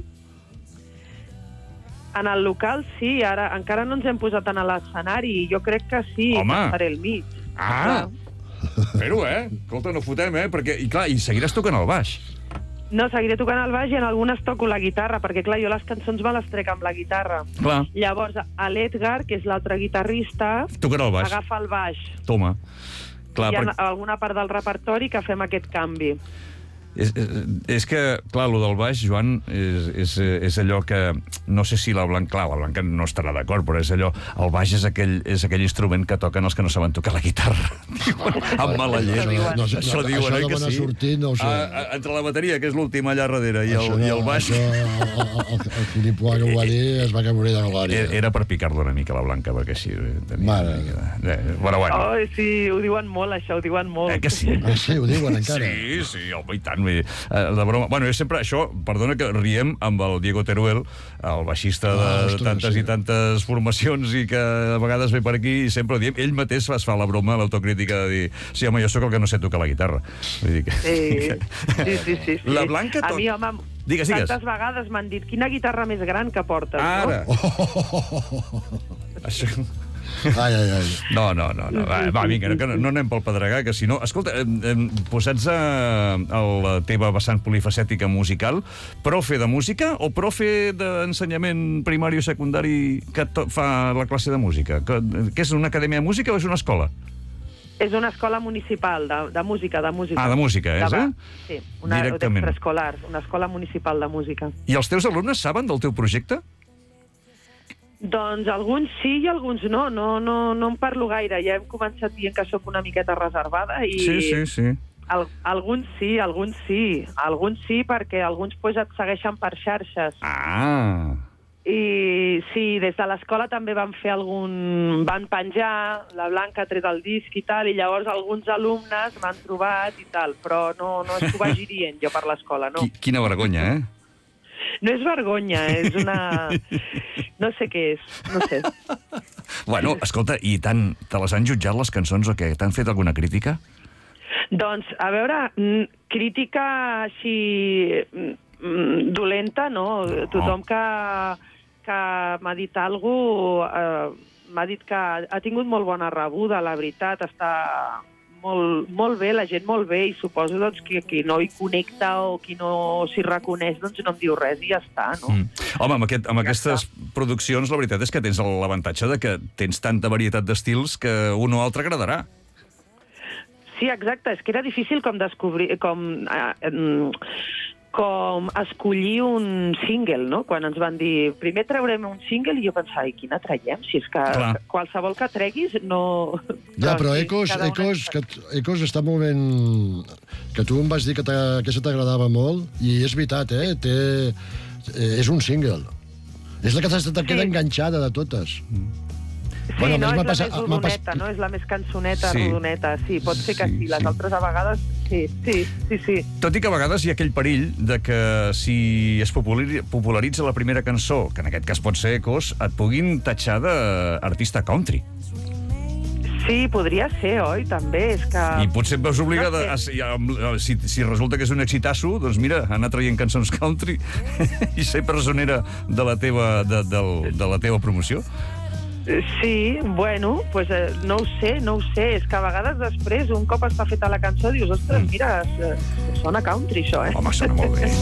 D: En el local, sí. Ara encara no ens hem posat en l'escenari. Jo crec que sí,
B: Home.
D: que estaré al mig.
B: Ah! Però, eh? Escolta, no fotem, eh? Perquè, i clar, i seguiràs tocant el baix.
D: No, seguiré tocant el baix i en algunes toco la guitarra, perquè, clar, jo les cançons me les trec amb la guitarra.
B: Clar.
D: Llavors, l'Edgar, que és l'altre guitarrista,
B: tocarà el baix.
D: agafa el baix.
B: Toma. Clar,
D: Hi ha
B: per...
D: alguna part del repertori que fem aquest canvi.
B: És, és que, clar, lo del baix, Joan, és, és, és allò que... No sé si la Blanca, clar, la Blanca no estarà d'acord, però és allò... El baix és aquell, és aquell instrument que toquen els que no saben tocar la guitarra. Diuen, amb mala llet.
C: No, no,
B: Això
C: no,
B: diuen,
C: això
B: eh,
C: de
B: que
C: bona
B: sí.
C: sortir, no ho sé.
B: A, a, entre la bateria, que és l'última allà darrere, i el,
C: Això no,
B: i el baix...
C: Això, el, el, el Filip Poà que ho va dir es va caure de glòria.
B: Era per picar-lo una mica, la Blanca, perquè així... Tenia
C: Mare.
B: una mica de... Eh, bueno, bueno.
D: Oh, sí, ho diuen molt, això, ho diuen molt.
B: Eh, que sí?
C: Ah, sí, ho diuen encara.
B: Sí, sí, home, i tant. Vull dir, eh, de broma. Bueno, jo sempre, això, perdona que riem amb el Diego Teruel, el baixista de
C: Ah, ostres,
B: tantes
C: sí.
B: i tantes formacions i que a vegades ve per aquí i sempre ho diem. Ell mateix es fa la broma, l'autocrítica de dir sí, home, jo sóc el que no sé tocar la guitarra. Vull dir que...
D: Sí, sí, sí, sí, sí.
B: La Blanca
D: A
B: tot...
D: mi, home,
B: Digues, digues.
D: tantes vegades m'han dit quina guitarra més gran que portes,
B: Ara.
D: no?
B: Això...
C: Ai, ai, ai.
B: No, no, no, no. Va, va vinga, que no, no anem pel pedregar, que si no... Escolta, eh, eh, posats a, a la teva vessant polifacètica musical, profe de música o profe d'ensenyament primari o secundari que to, fa la classe de música? Que, que és una acadèmia de música o és una escola?
D: És una escola municipal de, de música, de música.
B: Ah, de música, és,
D: va-
B: eh?
D: Sí, una
B: Directament.
D: d'extraescolar, una escola municipal de música.
B: I els teus alumnes saben del teu projecte?
D: Doncs alguns sí i alguns no. No, no, no en parlo gaire. Ja hem començat dient que sóc una miqueta reservada i...
B: Sí, sí, sí.
D: Al, alguns sí, alguns sí. Alguns sí, perquè alguns pues, et segueixen per xarxes.
B: Ah...
D: I sí, des de l'escola també van fer algun... Van penjar, la Blanca ha tret el disc i tal, i llavors alguns alumnes m'han trobat i tal, però no, no és que ho vagi dient jo per l'escola, no.
B: Qui, quina vergonya, eh?
D: No és vergonya, és una... No sé què és, no sé.
B: Bueno, escolta, i tant, te les han jutjat les cançons o què? T'han fet alguna crítica?
D: Doncs, a veure, mm, crítica així mm, dolenta, no?
B: No.
D: Tothom que, que m'ha dit alguna cosa eh, m'ha dit que ha tingut molt bona rebuda, la veritat, està molt, molt bé, la gent molt bé, i suposo doncs, que qui no hi connecta o qui no s'hi reconeix doncs no em diu res i ja està, no?
B: Mm. Home, amb, aquest, amb
D: Ja
B: aquestes
D: està.
B: produccions la veritat és que tens l'avantatge de que tens tanta varietat d'estils que un o altre agradarà.
D: Sí, exacte, és que era difícil com descobrir, com, eh, com escollir un single, no? Quan ens van dir, primer traurem un single, i jo pensava, i quina traiem? Si és que
B: Clar.
D: qualsevol que treguis no...
C: Ja, però
D: sí,
C: Ecos,
D: cada una-
C: Ecos, que, Ecos està molt ben... Que tu em vas dir que t'a- aquesta t'agradava molt, i és veritat, eh? Té... eh, És un single. És la que t'ha- te queda
D: Sí.
C: enganxada de totes.
D: Sí,
C: Bueno, a
D: no,
C: més,
D: és
C: m'ha
D: la
C: passat-
D: més
C: m'ha
D: rodoneta,
C: pas-
D: no? És la més cançoneta,
B: Sí.
D: rodoneta. Sí, pot ser que
B: Sí,
D: sí, les
B: sí.
D: altres a vegades... Sí, sí, sí, sí.
B: Tot i que a vegades hi ha aquell perill de que si es populari- popularitza la primera cançó, que en aquest cas pot ser Ecos, et puguin tatxar d'artista country.
D: Sí, podria ser, oi? També, és que...
B: I potser et veus obligada,
D: No
B: a,
D: sé.
B: a, si, si resulta que és un exitasso, doncs mira, anar traient cançons country i ser presonera de la teva, de, del, de la teva promoció.
D: Sí, bueno, pues, eh, no ho sé, no ho sé. És que a vegades després, un cop està feta la cançó, dius, ostres, mira, eh, sona country, això, eh?
B: Home, sona molt bé.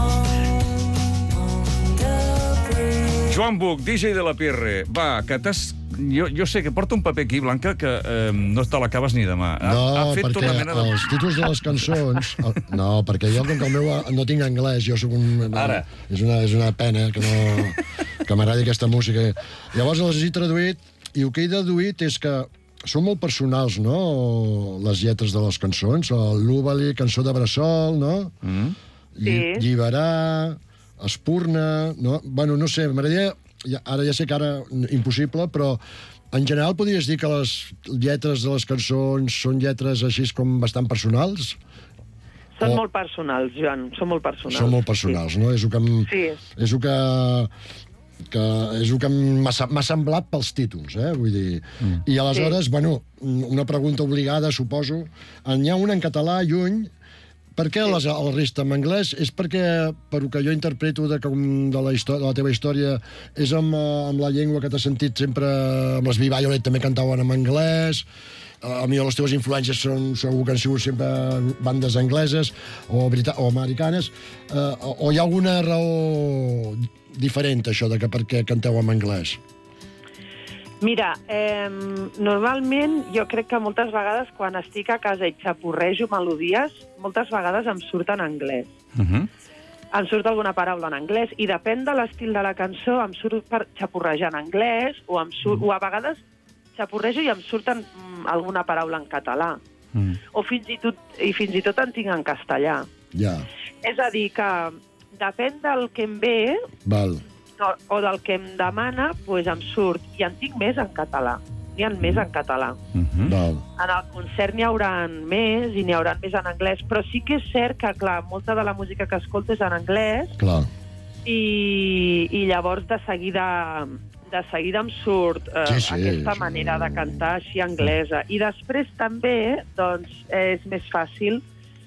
B: Joan Buch, D J de la Pierre. Va, que t'has... Jo, jo sé que porta un paper aquí, Blanca, que eh, no te l'acabes ni demà. Ha,
C: No,
B: ha fet
C: perquè
B: tota mena de...
C: els títols de les cançons... el- No, perquè jo, com que el meu no tinc anglès, jo sóc un...
B: Ara.
C: És una, és una pena que no... que m'agradi aquesta música. Llavors les he traduït, i el que he deduït és que són molt personals, no?, les lletres de les cançons. El Lúbali, Cançó de Bressol, no?
B: Mm?
C: Lli
D: Sí.
C: Lliberà, Espurna... No? Bueno, no sé, m'agradaria... Ja, ara ja sé que ara impossible, però en general podries dir que les lletres de les cançons són lletres així com bastant personals?
D: Són
C: O-
D: molt personals, Joan, són molt personals.
C: Són molt personals, no? És el que... em-
D: Sí.
C: És el que que és el que m'ha se- m'ha semblat pels títols, eh? Vull dir... Mm. I aleshores, sí. bueno, una pregunta obligada, suposo. N'hi ha una en català, Lluny. Per què les, el resta en anglès? És perquè, per el que jo interpreto de, com de, la, història, de la teva història, és amb, eh, amb la llengua que t'has sentit sempre... Amb les Violet també cantaven en anglès. A mi les teves influències són, segur que han sigut sempre bandes angleses o, brita o americanes. Eh, o, o hi ha alguna raó diferent, això, de que per què canteu en anglès?
D: Mira, eh, normalment jo crec que moltes vegades quan estic a casa i xapurrejo melodies, moltes vegades em surt en anglès.
B: Uh -huh.
D: Em surt alguna paraula en anglès i depèn de l'estil de la cançó, em surt per xapurrejar en anglès o, em surt, o a vegades xapurrejo i em surten mm, alguna paraula en català. Mm. O fins i, tot, i fins i tot en tinc en castellà.
C: Ja.
D: És a dir, que depèn del que em ve...
C: Val.
D: o del que em demana, doncs em surt. I en tinc més en català. N'hi ha més en català.
B: Uh-huh.
C: Val.
D: En el concert n'hi haurà més i n'hi haurà més en anglès, però sí que és cert que, clar, molta de la música que escolto és en anglès.
C: Clar.
D: I, i llavors de seguida, de seguida em surt eh,
C: Sí, sí,
D: aquesta
C: sí.
D: manera de cantar així anglesa. I després també, doncs, és més fàcil...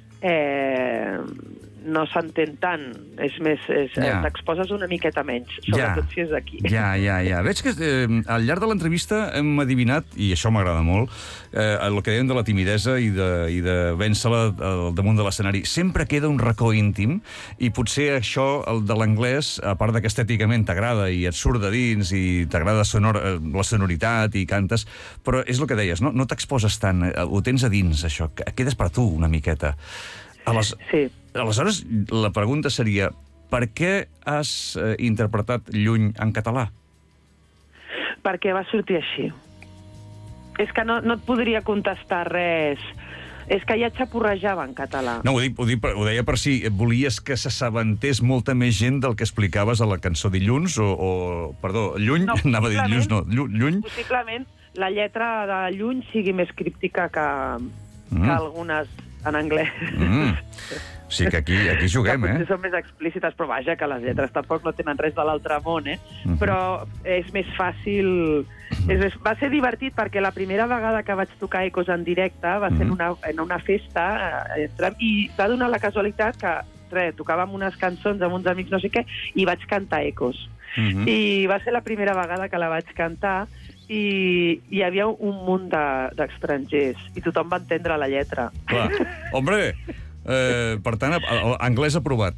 D: Eh, no s'entén tant, és més, és,
B: Ja.
D: t'exposes una miqueta menys, sobretot
B: Ja.
D: si és aquí.
B: Ja, ja, ja. Veig que eh, al llarg de l'entrevista hem adivinat, i això m'agrada molt, eh, el que dèiem de la timidesa i de, i de vèncer-la al damunt de l'escenari. Sempre queda un racó íntim, i potser això, el de l'anglès, a part de que estèticament t'agrada i et surt de dins i t'agrada sonor, eh, la sonoritat i cantes, però és el que deies, no, no t'exposes tant, eh, ho tens a dins, això, quedes per tu una miqueta. A les...
D: Sí.
B: Aleshores, la pregunta seria, per què has eh, interpretat Lluny en català?
D: Perquè va sortir així. És que no, no et podria contestar res. És que ja xapurrejava en català.
B: No, ho, dic, ho, dic, ho deia per si volies que s'assabentés molta més gent del que explicaves a la cançó Dilluns, o... o perdó, Lluny,
D: No,
B: anava a dir Dilluns, no, Lluny.
D: Possiblement la lletra de Lluny sigui més críptica que,
B: Mm.
D: que algunes en anglès.
B: Mm. Sí, que aquí, aquí juguem,
D: que
B: eh?
D: potser són més explícites, però vaja, que les lletres tampoc no tenen res de l'altre món, eh?
B: Mhm.
D: Però és més fàcil... És més... Va ser divertit perquè la primera vegada que vaig tocar Ecos en directe va ser en una, en una festa eh, i va donar la casualitat que res, tocàvem unes cançons amb uns amics no sé què i vaig cantar Ecos.
B: Mhm.
D: I va ser la primera vegada que la vaig cantar i hi havia un munt d'estrangers de, i tothom va entendre la lletra.
B: Clar. Hombre, eh, per tant, anglès aprovat.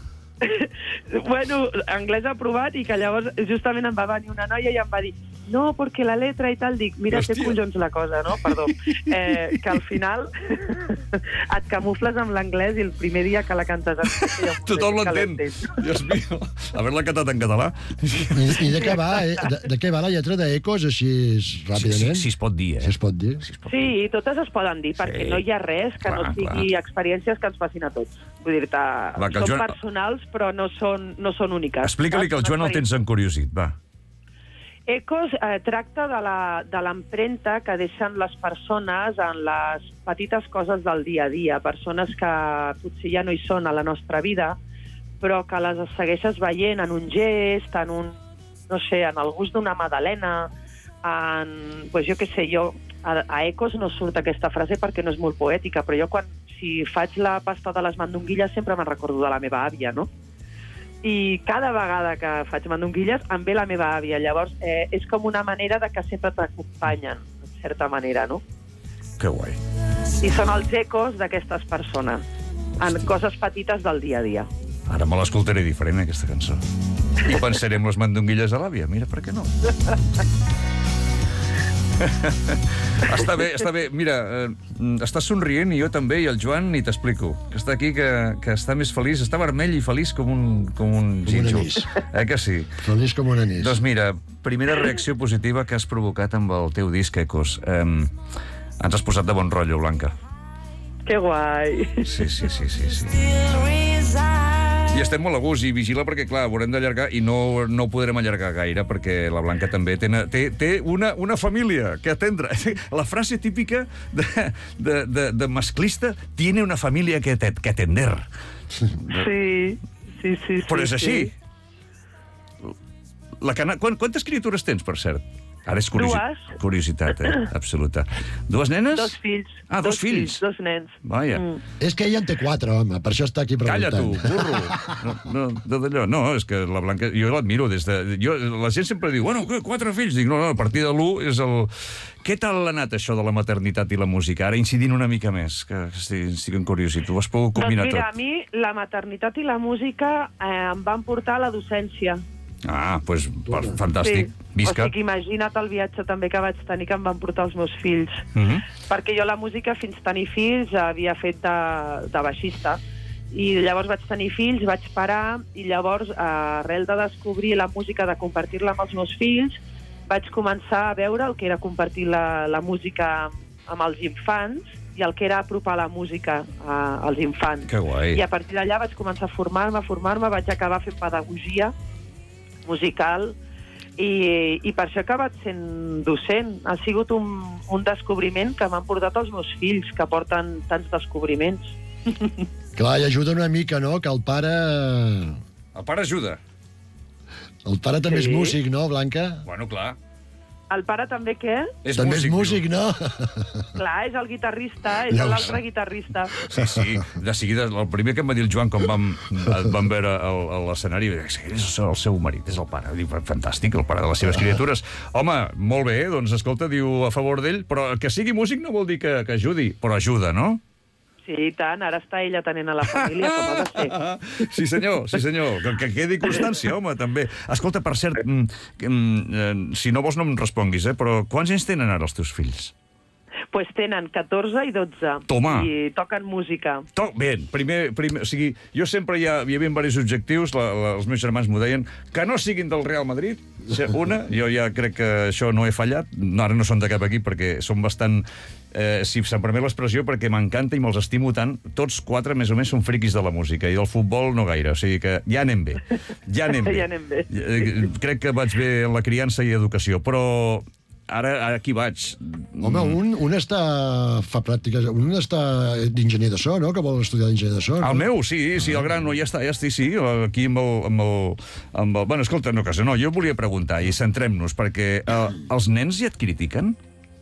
D: Bueno, anglès aprovat i que llavors justament em va venir una noia i em va dir no, perquè la letra i tal, dic, mira, té collons la cosa, no? Perdó. Eh, que al final et camufles amb l'anglès i el primer dia que la cantes en
B: Tothom l'entén. Dios mío. Haver-la cantat en català.
C: I, i de què va, eh? De, de què va la lletra d'Ecos, així ràpidament?
B: Si, si, si es pot dir, eh?
C: Si es pot dir.
B: Si es pot
D: Sí, totes es poden dir, perquè
B: Sí.
D: no hi ha res que
B: Clar,
D: no sigui
B: clar.
D: experiències que ens passin a tots. Vull dir-te,
B: Va, que el
D: són
B: Joan-
D: personals, però no són, no són úniques.
B: Explica-li que el Joan el tens encuriosit, va.
D: Ecos eh, tracta de la- de l'empremta que deixen les persones en les petites coses del dia a dia, persones que potser ja no hi són a la nostra vida, però que les segueixes veient en un gest, en un, no sé, en el gust d'una magdalena, en, pues jo què sé, jo, a, a Ecos no surt aquesta frase perquè no és molt poètica, però jo quan, si faig la pasta de les mandonguilles sempre me'n recordo de la meva àvia, no? I cada vegada que faig mandonguilles em ve la meva àvia. Llavors, eh, és com una manera de que sempre t'acompanyen, en certa manera, no?
B: Que guai.
D: I són els ecos d'aquestes persones, en coses petites del dia a dia.
B: Ara me l'escoltaré diferent, aquesta cançó. I pensaré en les mandonguilles a l'àvia. Mira, per què no? Està bé, està bé. Mira, eh, estàs somrient i jo també, i el Joan ni t'explico. Que està aquí, que, que està més feliç. Està vermell i feliç com un, com un
C: Com un
B: gínjol.
C: anís.
B: Eh que sí?
C: Feliç com un anís.
B: Doncs mira, primera reacció positiva que has provocat amb el teu disc, Ecos. Eh, ens has posat de bon rotllo, Blanca.
D: Que guai!
B: Sí, sí, sí, sí, sí.
A: still reside.
B: I estem molt a gust, i vigila perquè, clar, ho haurem d'allargar i no, no ho podrem allargar gaire perquè la Blanca també té, té, té una, una família que atendre. La frase típica de, de, de, de masclista, tiene una família que, te, que atender.
D: Sí, sí, sí. sí
B: Però és així.
D: Sí.
B: La cana... Quant, quantes criatures tens, per cert? Ara és curiosi...
D: Dues.
B: curiositat, eh? Absoluta. Dues nenes?
D: Dos fills.
B: Ah, dos, dos fills.
D: Dos nens.
B: Vaja.
D: Mm.
C: És que ella en té quatre, home, per això està aquí
B: Calla,
C: preguntant.
B: tu, burro. No, no, d'allò. No, és que la Blanca... Jo l'admiro des de... Jo, la gent sempre diu, bueno, què, quatre fills? Dic, no, no, a partir de l'u és el... Què tal l'ha anat, això de la maternitat i la música? Ara incidint una mica més, que estic, estic en curiositat. Ho has pogut combinar
D: doncs mira,
B: tot.
D: a mi la maternitat i la música eh, em van portar a la docència.
B: Ah, doncs pues, fantàstic.
D: Sí.
B: Visca.
D: O sigui, imagina't el viatge també que vaig tenir, que em van portar els meus fills.
B: Uh -huh.
D: Perquè jo la música, fins tenir fills, havia fet de, de baixista. I llavors vaig tenir fills, vaig parar, i llavors, arrel de descobrir la música, de compartir-la amb els meus fills, vaig començar a veure el que era compartir la, la música amb els infants i el que era apropar la música a, als infants.
B: Que guai.
D: I a partir d'allà vaig començar a formar-me, a formar-me, vaig acabar fent pedagogia musical, i, i per això he acabat sent docent. Ha sigut un, un descobriment que m'han portat els meus fills, que porten tants descobriments.
C: Clar, i ajuda una mica, no?, que el pare...
B: El pare ajuda.
C: El pare també
D: Sí.
C: és músic, no, Blanca?
B: Bueno, clar.
D: El pare també què?
B: És
C: també
B: músic,
C: és músic,
B: diu.
C: no?
D: Clar, és el guitarrista, és
C: Ja ho
D: l'altre
C: sé.
D: guitarrista.
B: Sí, sí. De seguida, el primer que em va dir el Joan quan vam, vam veure el- a l'escenari, és que és el seu marit, és el pare. Diu, fantàstic, el pare de les seves criatures. Home, molt bé, doncs escolta, diu a favor d'ell, però que sigui músic no vol dir que, que ajudi, però ajuda, no?
D: Sí, i tant, ara està ella tenint a la família, com ha de ser.
B: Sí, senyor, sí, senyor. Que, que quedi constància, home, també. Escolta, per cert, mm, mm, eh, si no vols no em responguis, eh, però quants anys tenen ara els teus fills?
D: Pues tenen catorze i dotze.
B: Toma.
D: I toquen música.
B: To Bé, primer, primer, o sigui, jo sempre hi, ha, hi havia diversos objectius, la, la, els meus germans m'ho deien, que no siguin del Real Madrid, una, jo ja crec que això no he fallat, no, ara no són de cap equip perquè són bastant, eh, si se'm permet l'expressió, perquè m'encanta i me'ls estimo tant, tots quatre més o menys són friquis de la música, i del futbol no gaire, o sigui que ja anem bé, ja anem bé.
D: Ja anem bé.
B: Eh, Crec que vaig bé en la criança i educació, però ara aquí vaig.
C: Home, un, un està... fa pràctiques... Un està d'enginyer de so, no?, que vol estudiar d'enginyer de so. No?
B: El meu, sí, sí, el gran, no, ja està, ja està, sí, aquí amb el... Amb el, amb el bueno, escolta, no, casa, no, jo volia preguntar, i centrem-nos, perquè eh, els nens ja et critiquen?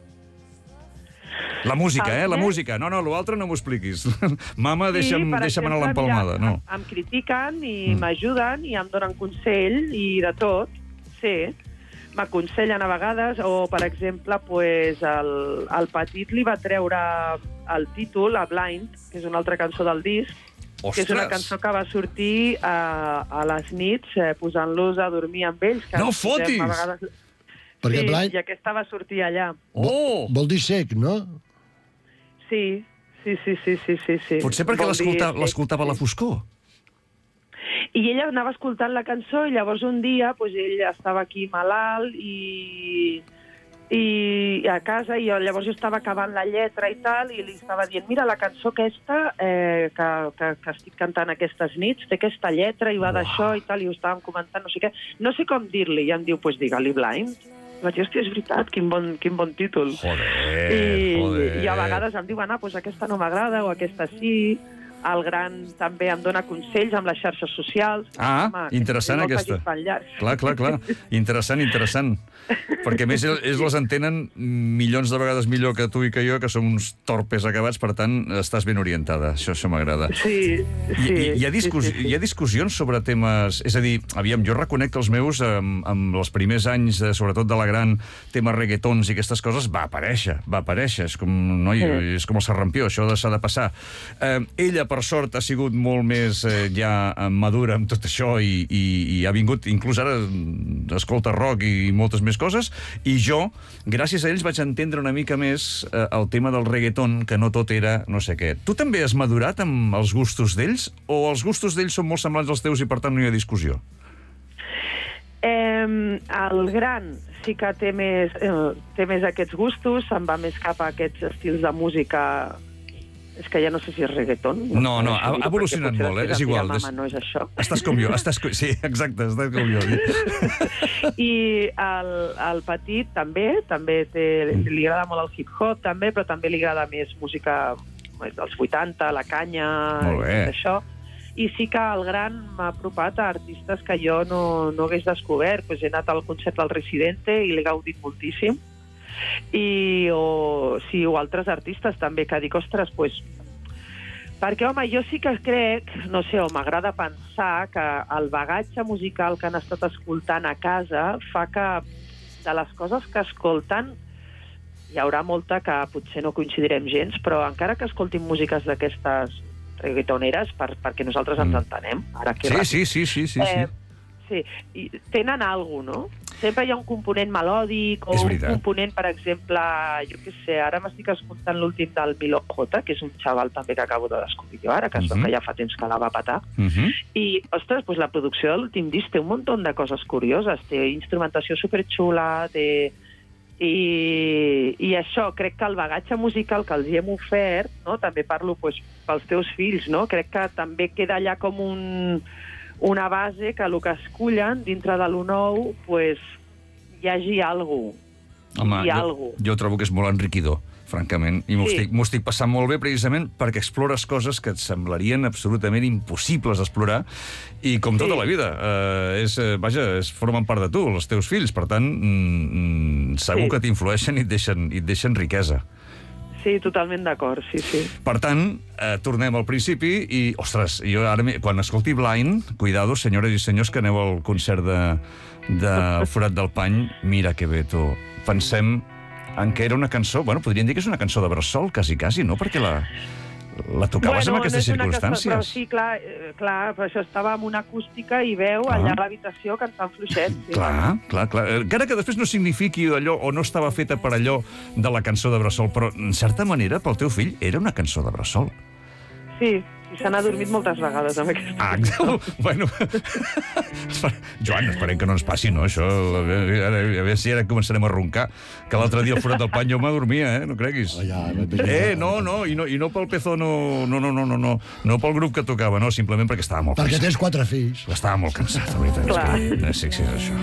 B: La música, eh, la música. No, no, l'altre no m'ho expliquis. Mama, deixa'm,
D: per
B: deixa'm anar a
D: exemple,
B: l'empalmada,
D: mira,
B: no.
D: Em, em critiquen i m'ajuden i em donen consell i de tot, sí. M'aconsellen a vegades, o, per exemple, pues, el, el petit li va treure el títol a Blind, que és una altra cançó del disc,
B: Ostres!
D: que és una cançó que va sortir a, a les nits, eh, posant-los a dormir amb ells. Que
B: No
D: ens posem
B: fotis!
D: a vegades...
C: Perquè
D: sí,
C: Blind
D: i aquesta va sortir allà.
B: Oh!
C: vol dir sec, no?
D: Sí, sí, sí, sí, sí, sí. sí.
B: Potser perquè
D: Vol dir-
B: l'escolta- l'escoltava a la foscor.
D: I ella anava escoltant la cançó i llavors un dia pues, ell estava aquí malalt i, i a casa i llavors jo estava acabant la lletra i tal i li estava dient, mira, la cançó aquesta eh, que, que, que estic cantant aquestes nits té aquesta lletra i va d'això i tal i ho estàvem comentant, no sé què. No sé com dir-li i em diu, pues digue-li Blind. Vaig dir, hòstia, és veritat, quin bon, quin bon títol.
B: Joder,
D: I,
B: joder.
D: I a vegades em diuen, ah, pues aquesta no m'agrada o aquesta sí. El gran també em dona consells amb les xarxes socials.
B: Ah,
D: Home, que
B: interessant
D: no
B: aquesta.
D: facis tan llarg.
B: Clar, clar, clar. Interessant, interessant. Perquè, a més, ells les entenen milions de vegades millor que tu i que jo, que som uns torpes acabats, per tant, estàs ben orientada. Això, això m'agrada.
D: Sí,
B: I,
D: sí.
B: i, hi, ha discus
D: sí, sí, sí.
B: hi ha discussions sobre temes... És a dir, aviam, jo reconec que els meus, amb, amb els primers anys, de, sobretot de la gran, tema reggaetons i aquestes coses, va aparèixer, va aparèixer. És com, no,
D: Sí.
B: és com el serrampió, això de- s'ha de passar. Eh, ella, per sort, ha sigut molt més eh, ja madura amb tot això i, i, i ha vingut, inclús ara, escolta rock i moltes més coses, i jo, gràcies a ells, vaig entendre una mica més eh, el tema del reggaeton, que no tot era no sé què. Tu també has madurat amb els gustos d'ells, o els gustos d'ells són molt semblants als teus i per tant no hi ha discussió?
D: Eh, el gran sí que té més, eh, té més aquests gustos, se'n va més cap a aquests estils de música. És que ja no sé si és reggaeton.
B: No, no, ha,
D: Dir-ho,
B: ha evolucionat
D: perquè
B: molt, eh?
D: potser
B: És igual.
D: després em dirà, Mama, no és això.
B: Estàs com jo, estàs com... Sí, exacte, estàs com jo.
D: I el, el petit també, també té, li agrada molt el hip-hop, també, però també li agrada més música dels vuitanta, la canya,
B: Molt bé.
D: i tot això. I sí que el gran m'ha apropat a artistes que jo no, no hagués descobert. Pues he anat al concert del Residente i l'he gaudit moltíssim. I, o, sí, o altres artistes també, que dic, ostres, pues, perquè, home, jo sí que crec, no sé, o m'agrada pensar que el bagatge musical que han estat escoltant a casa fa que de les coses que escolten hi haurà molta que potser no coincidirem gens, però encara que escoltin músiques d'aquestes reggaetoneres, per, perquè nosaltres ens entenem, ara que
B: Sí, sí, sí, sí, sí, sí.
D: Eh, sé, i tenen alguna cosa, no? Sempre hi ha un component melòdic o un component, per exemple, jo què sé, ara m'estic escoltant l'últim del Milo J, que és un xaval també que acabo de descobrir jo ara, que uh -huh. que ja fa temps que la va patar. Uh -huh. I, ostres, doncs la producció de l'últim disc té un munt de coses curioses, té instrumentació superxula, té... I, i això, crec que el bagatge musical que els hi hem ofert, no? També parlo pues, pels teus fills, no? Crec que també queda allà com un, una base que el que escullen dintre de lo nou pues, hi hagi alguna cosa.
B: Home, jo, jo trobo que és molt enriquidor, francament, i m'ho sí. estic, estic passant molt bé precisament perquè explores coses que et semblarien absolutament impossibles d'explorar i com sí. tota la vida eh, és, eh, vaja, es formen part de tu, els teus fills, per tant mm, segur sí. que t'influeixen i et deixen, i et deixen riquesa.
D: Sí, totalment d'acord, sí, sí.
B: Per tant, eh, tornem al principi i, ostres, jo ara, quan escolti Blind, cuidado, senyores i senyors, que aneu al concert de, de Forat del Pany, mira que bé, tu. Pensem en què era una cançó, bueno, podríem dir que és una cançó de bressol, quasi, quasi, no? Perquè la, la tocaves
D: bueno,
B: en aquestes
D: no
B: circumstàncies.
D: Però sí, clar, eh, clar, però això estava en una acústica i veu ah. allà a l'habitació cantant fluixet. Sí.
B: Clar, clar, clar. Encara que després no signifiqui allò, o no estava feta per allò de la cançó de bressol, però, en certa manera, pel teu fill, era una cançó de bressol.
D: Sí, i se n'ha dormit moltes vegades amb aquesta
B: ah, cançó. Bueno, Joan, esperem que no ens passi, no, això. A veure, a veure si ara començarem a roncar, que l'altre dia al Forat del Pany jo m'adormia, eh? No creguis.
C: Oh, ja,
B: eh, no, no, i no, i no pel pezó, no, no, no, no, no, no, no pel grup que tocava, no, simplement perquè estava molt
C: perquè
B: cansat.
C: Perquè tens quatre fills.
B: Estava molt cansat, la veritat.
D: Clar.
B: És que, sí, sí, és això.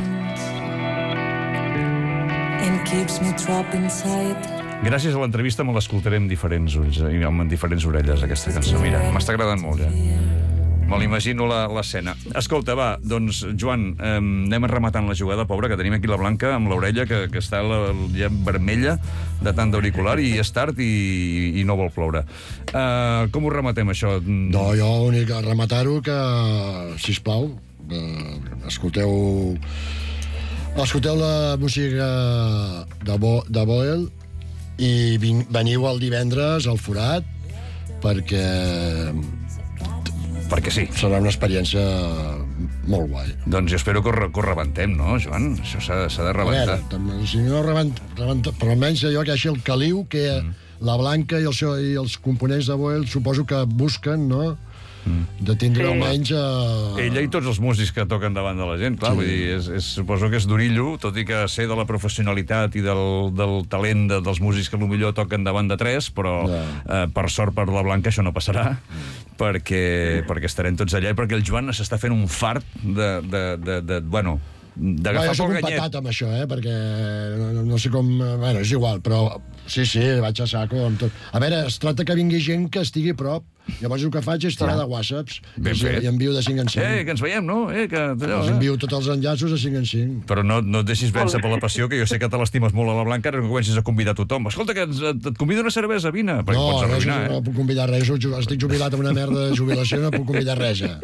A: And keeps me trapped inside.
B: Gràcies a l'entrevista me l'escoltaré amb diferents ulls i amb diferents orelles, aquesta cançó. Mira, m'està agradant molt, ja. Me l'imagino l'escena. Escolta, va, doncs, Joan, eh, anem rematant la jugada, pobra, que tenim aquí la Blanca amb l'orella, que, que està la, ja vermella de tant d'auricular, i és tard i, i no vol ploure. Eh, com ho rematem, això?
C: No, jo únic a rematar-ho que, sisplau, eh, escolteu... Escolteu la música de, Bo, de Boel i vin, veniu el divendres al Forat perquè...
B: Perquè sí.
C: Serà una experiència molt guai.
B: Doncs jo espero que ho, que ho rebentem, no, Joan? Això s'ha de rebentar.
C: A veure, també, si no rebent, rebent, però almenys allò que hi hagi el caliu que mm. la Blanca i, el seu, i els components de Boel suposo que busquen, no?, de tindre sí. almenys... Uh...
B: Ella i tots els músics que toquen davant de la gent, clar, sí. Vull dir, és, és, suposo que és d'orillo, tot i que sé de la professionalitat i del, del talent de, dels músics que potser toquen davant de tres, però no. eh, per sort per la Blanca això no passarà, mm. perquè, perquè estarem tots allà i perquè el Joan s'està fent un fart de... de, de, de bueno, d'agafar
C: pel ganyet. Jo soc un patat amb això, eh, perquè no, no sé com... Bueno, és igual, però sí, sí, vaig a saco amb tot. A veure, es tracta que vingui gent que estigui a prop. Llavors el que faig és tirar de whatsapps i, i envio de cinc en cinc.
B: Eh, que ens veiem, no? Eh, que allò,
C: els envio tots els enllaços de cinc en cinc.
B: Però no, no et deixis vèncer per la passió, que jo sé que te l'estimes molt a la Blanca, ara que comencis a convidar tothom. Escolta, que ens, et convido una cervesa, vine.
C: No, no, arruïnar, no, eh? no puc convidar res. Estic jubilat amb una merda de jubilació, no puc convidar res, ja.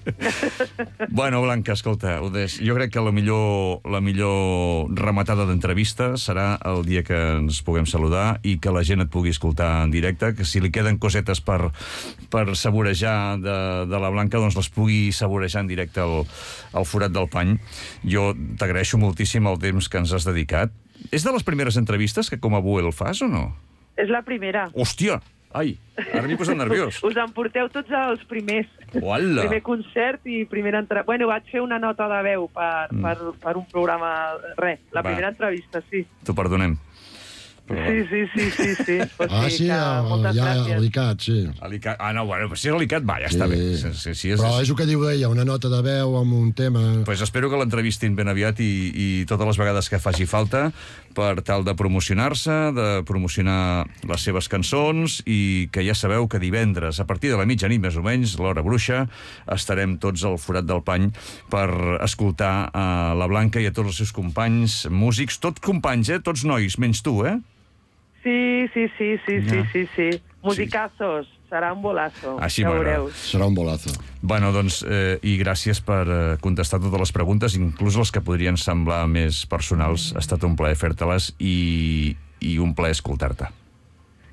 B: Bueno, Blanca, escolta, jo crec que la millor, la millor rematada d'entrevista serà el dia que ens puguem saludar i que la gent et pugui escoltar en directe, que si li queden cosetes per, per saborejar de, de la Blanca, doncs les pugui saborejar en directe al, al Forat del Pany. Jo t'agraeixo moltíssim el temps que ens has dedicat. És de les primeres entrevistes que com a Boel fas o no?
D: És la primera.
B: Hòstia! Ai, ara m'he posat nerviós.
D: Us en porteu tots els primers.
B: Uala. Primer
D: concert i primera entrevista. Bueno, vaig fer una nota de veu per, mm. per, per un programa... Res, la Va. primera entrevista, sí.
B: T'ho perdonem.
D: Però... Sí, sí, sí, sí, sí. Pues
C: ah, sí, el, ja, l'ICAT, sí.
B: L'ICAT, ah, no, bueno, si és l'ICAT, va, ja sí. Està bé. Sí, sí, sí, és...
C: Però és el que diu ella, una nota de veu amb un tema...
B: Pues espero que l'entrevistin ben aviat i, i totes les vegades que faci falta per tal de promocionar-se, de promocionar les seves cançons i que ja sabeu que divendres, a partir de la mitjanit més o menys, l'hora bruixa, estarem tots al Forat del Pany per escoltar a la Blanca i a tots els seus companys músics, tots companys, eh? Tots nois, menys tu, eh?
D: Sí, sí, sí, sí, sí, sí, sí. Musicazos, sí. Serà un bolazo.
B: Així
D: ja
B: m'agrada.
C: Serà un bolazo.
B: Bueno, doncs, eh, i gràcies per eh, contestar totes les preguntes, inclús les que podrien semblar més personals. Ha estat un plaer fer-te-les i, i un plaer escoltar-te.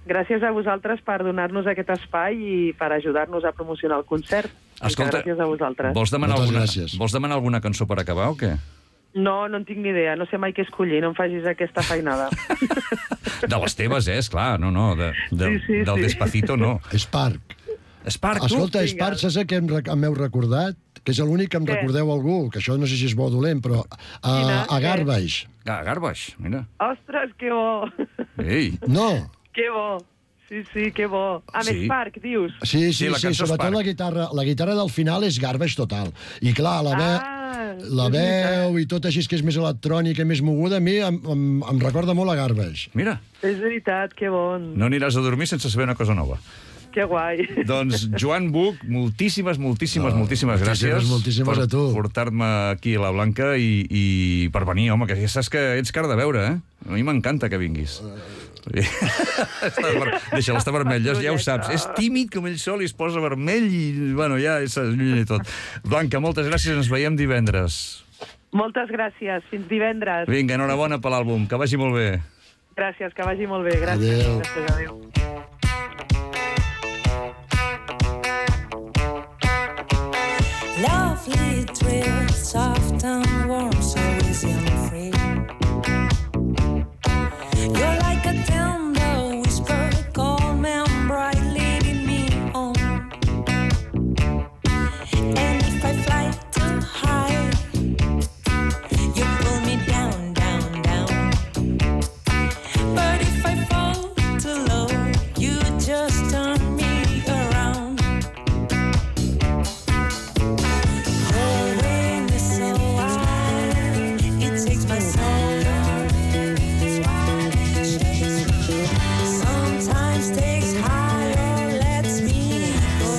D: gràcies a vosaltres per donar-nos aquest espai i per ajudar-nos a promocionar el concert.
B: Escolta,
D: gràcies a vosaltres.
B: Vols demanar,
C: Moltes
B: alguna,
C: gràcies.
B: vols demanar alguna cançó per acabar o què?
D: No, no en tinc ni idea, no sé mai què escollir, no em facis aquesta feinada.
B: De les teves, eh, esclar, no, no, de, de,
D: Sí, sí,
B: del
D: sí.
B: Despacito no.
C: Spark.
B: Spark, tu?
C: Escolta,
D: Vinga.
C: Spark, saps què em, rec- em heu recordat? Que és l'únic que em
D: Què?
C: recordeu algú, que això no sé si és bo o dolent, però a,
D: Quina?
C: a
D: Què?
C: Garbage.
B: Ah, Garbaix, mira.
D: Ostres, que bo!
B: Ei,
C: No.
D: Que bo! Sí, sí, que bo. A
B: Sí.
D: sí. Spark, dius?
C: Sí,
B: Sí,
C: sí,
B: la
C: sí,
B: cançó
C: sobretot
B: Spark.
C: la guitarra, la guitarra del final és Garbage total. I clar, la, ve,
D: Ah,
C: la
D: és
C: veu i tot així que és més electrònica, més moguda, a mi em, em, em recorda molt a Garbage.
B: mira,
D: És veritat, que bon.
B: no aniràs a dormir sense saber una cosa nova.
D: Que guai.
B: Doncs, Joan Buch, moltíssimes, moltíssimes,
C: No,
B: moltíssimes
C: moltíssimes,
B: gràcies
C: moltíssimes
B: per
C: a tu.
B: portar-me aquí a la Blanca i, i per venir, home, que ja saps que ets cara de veure, eh? A mi m'encanta que vinguis. Està ver... Deixa'l estar vermell, ja, ja ho saps. És tímid com ell sol i es posa vermell i, bueno, ja s'allunya i tot. Blanca, moltes gràcies, ens veiem divendres.
D: Moltes gràcies, fins divendres.
B: Vinga, enhorabona per l'àlbum, que vagi molt bé.
D: Gràcies, que vagi molt bé. Gràcies.
C: Adéu.
D: Gràcies, adéu.
A: Lovely thrill, soft and warm, so easy and free. You're like a tender whisper, calm and bright, leading me on. And if I fly too high, you pull me down, down, down. But if I fall too low, you just turn me around. Going is so high, it takes my soul. Sometimes takes higher, lets me go.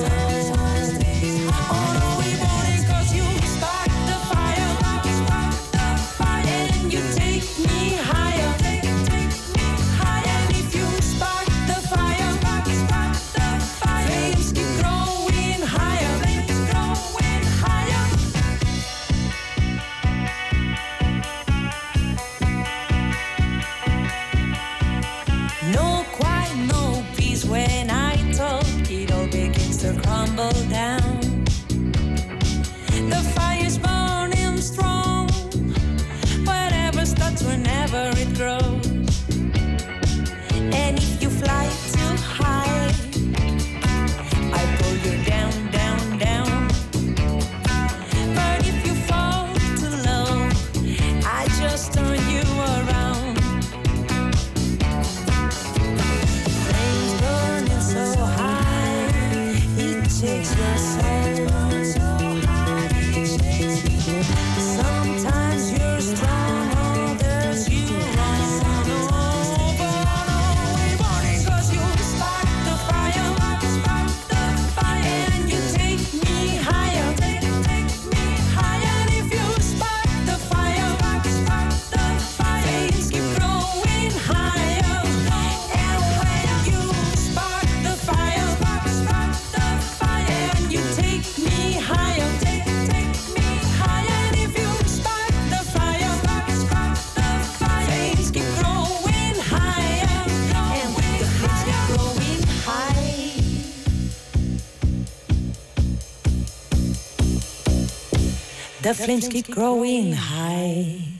A: Oh no, we want it 'cause you spark the fire, spark the fire, and you take me higher, take me higher. And if you spark the fire, spark the fire, flames keep growing higher, flames growing higher. No quiet, no peace when I talk. It all begins to crumble down. The fire's burning strong. Whatever starts whenever it grows. And if you fly too high, I pull you down, down, down. But if you fall too low, I just turn you around. Flames burning so high, it takes your soul. Sometimes you're strong, others you run over. No, we want it 'cause you spark the fire, spark the fire, and you take me higher, take, take me higher. And if you spark the fire, spark the fire, flames keep growing higher. And when you spark the fire, spark the fire, and you take me higher, take, take me higher. And if you spark the fire, spark the fire, flames keep growing higher. And when the flames keep growing high, the flames keep growing high.